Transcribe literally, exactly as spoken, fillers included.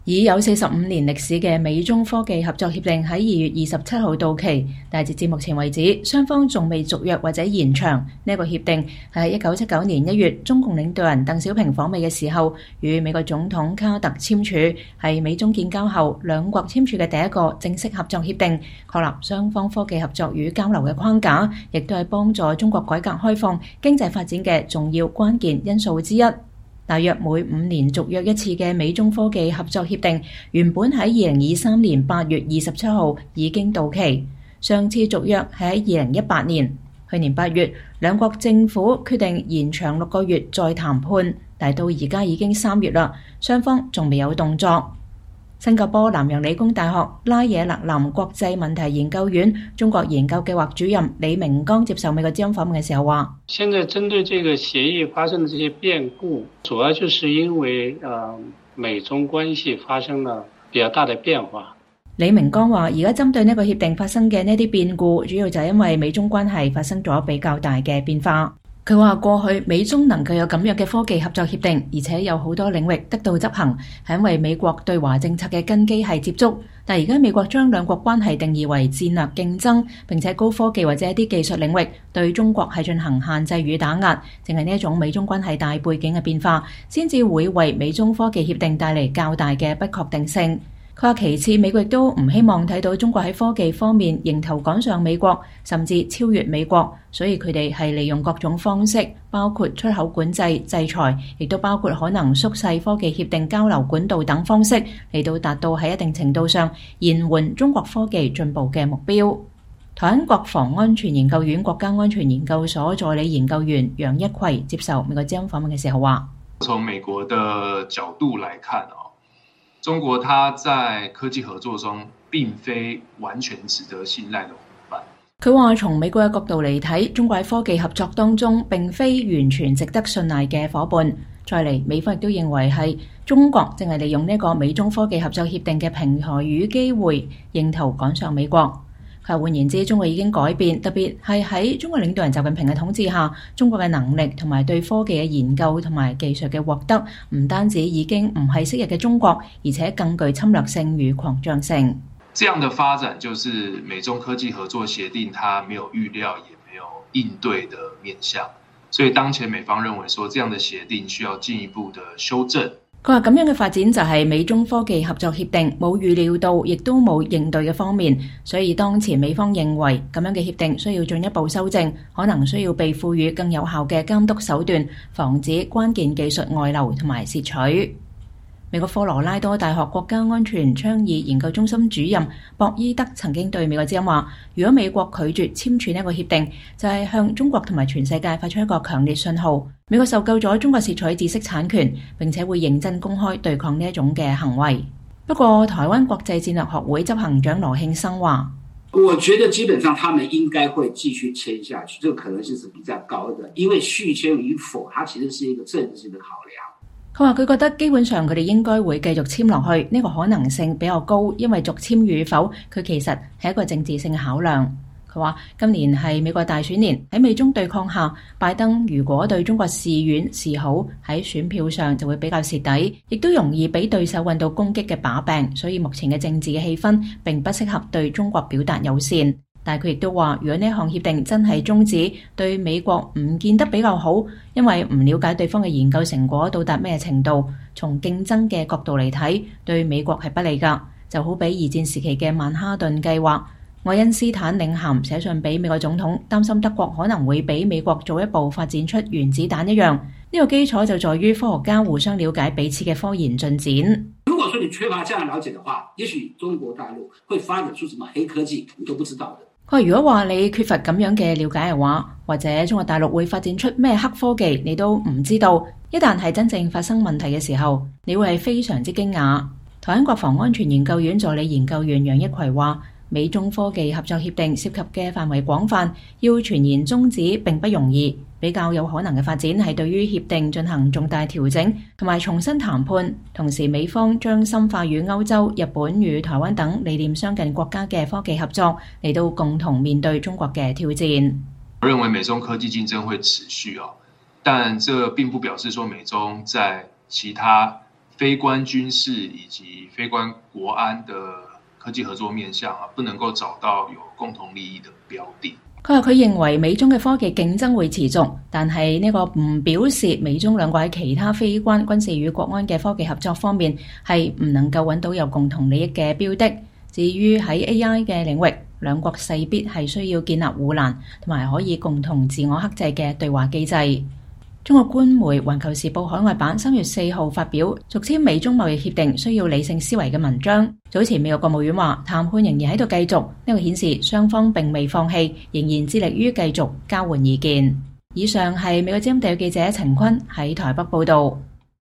已有四十五年歷史嘅美中科技合作協定喺二月二十七號到期，但截至目前為止，雙方仲未續約或者延長。呢個協定係喺一九七九年一月，中共領導人鄧小平訪美嘅時候，與美國總統卡特簽署，係美中建交後兩國簽署嘅第一個正式合作協定，確立雙方科技合作與交流嘅框架，亦都係幫助中國改革開放、經濟發展嘅重要關鍵因素之一。大約每五年續約一次嘅美中科技合作協定，原本喺二零二三年八月二十七號已經到期。上次續約係喺二零一八年，去年八月兩國政府決定延長六個月再談判，但到而家已經三月啦，雙方仲未有動作。新加坡南洋理工大學拉惹勒林國際問題研究院中國研究計劃主任李明剛接受美國之音訪問嘅時候話： 現在針對這個協議發生的這些變故，主要就是因為呃美中關係發生了比較大的變化。 李明剛話：而家針對呢個協定發生嘅呢啲變故，主要就係因為美中關係發生咗比較大嘅變化。佢話過去美中能夠有咁樣嘅科技合作協定，而且有好多領域得到執行，係因為美國對華政策嘅根基係接觸。但而家美國將兩國關係定義為戰略競爭，並且高科技或者一啲技術領域對中國係進行限制與打壓，淨係呢一種美中關係大背景嘅變化，先至會為美中科技協定帶嚟較大嘅不確定性。佢話其次，美國亦都唔希望睇到中國喺科技方面迎頭趕上美國，甚至超越美國，所以佢哋係利用各種方式，包括出口管制、制裁，亦都包括可能縮細科技協定交流管道等方式，嚟到達到喺一定程度上延緩中國科技進步嘅目標。台灣國防安全研究院國家安全研究所助理研究員楊一奎接受美國之音訪問嘅時候話： 從美國的角度來看中國它在科技合作中並非完全值得信賴的夥伴。 佢話從美國嘅角度嚟睇，中國喺科技合作當中並非完全值得信賴嘅夥伴。再嚟，美方亦都認為係中國正係利用呢個美中科技合作協定嘅平台與機會，迎頭趕上美國。佢話換言之，中國已經改變，特別係喺中國領導人習近平嘅統治下，中國嘅能力同埋對科技嘅研究同埋技術嘅獲得，唔單止已經唔係昔日嘅中國，而且更具侵略性與擴張性。 這樣的發展就是美中科技合作協定，它沒有預料也沒有應對的面向，所以當前美方認為說，這樣的協定需要進一步的修正。 佢話咁樣嘅發展就係美中科技合作協定冇預料到，亦都冇應對嘅方面，所以當前美方認為咁樣嘅協定需要進一步修正，可能需要被賦予更有效嘅監督手段，防止關鍵技術外流同埋竊取。美國科羅拉多大學國家安全倡議研究中心主任博伊德曾經對美國之音話：如果美國拒絕簽署呢個協定，就係向中國同埋全世界發出一個強烈信號，美國受夠咗中國竊取知識產權，並且會認真公開對抗呢一種嘅行為。不過，台灣國際戰略學會執行長羅慶生話： 我覺得基本上他們應該會繼續簽下去，這個可能性是比較高的，因為續簽與否，它其實是一個政治性的考量。 佢話佢覺得基本上佢哋應該會繼續簽落去，呢個可能性比較高，因為續簽與否，佢其實係一個政治性嘅考量。佢話今年係美國大選年，喺美中對抗下，拜登如果對中國示軟示好，喺選票上就會比較蝕底，亦都容易俾對手揾到攻擊嘅把柄，所以目前嘅政治嘅氣氛並不適合對中國表達友善。但係佢亦都話，如果呢項協定真係終止，對美國唔見得比較好，因為唔了解對方嘅研究成果到達咩程度，從競爭嘅角度嚟睇，對美國係不利㗎。就好比二戰時期嘅曼哈頓計劃，愛因斯坦領銜寫信俾美國總統，擔心德國可能會比美國早一步發展出原子彈一樣。呢個基礎就在於科學家互相了解彼此嘅科研進展。 如果說你缺乏這樣了解的話，也許中國大陸會發展出什麼黑科技，你都不知道的。 佢話如果話你缺乏咁樣嘅了解嘅話，或者中國大陸會發展出咩黑科技，你都唔知道。一旦係真正發生問題嘅時候，你會係非常之驚訝。台灣國防安全研究院助理研究員楊一奎話：美中科技合作協定涉及嘅範圍廣泛，要全然終止並不容易。比較有可能嘅發展係對於協定進行重大調整同埋重新談判，同時美方將深化與歐洲、日本與台灣等理念相近國家嘅科技合作，嚟到共同面對中國嘅挑戰。 我認為美中科技競爭會持續，但這並不表示說美中在其他非關軍事以及非關國安的科技合作面向啊，不能夠找到有共同利益的標的。 佢話佢認為美中嘅科技競爭會持續，但係呢個唔表示美中兩國喺其他非關軍事與國安嘅科技合作方面係唔能夠揾到有共同利益嘅標的。至於喺 A I 嘅領域，兩國勢必係需要建立護欄同埋可以共同自我克制嘅對話機制。中國官媒《環球時報》海外版三月四號發表續簽美中貿易協定需要理性思維嘅文章。早前美國國務院話談判仍然喺度繼續，呢個顯示雙方並未放棄，仍然致力於繼續交換意見。以上係美國之音特約記者陳坤喺台北報道。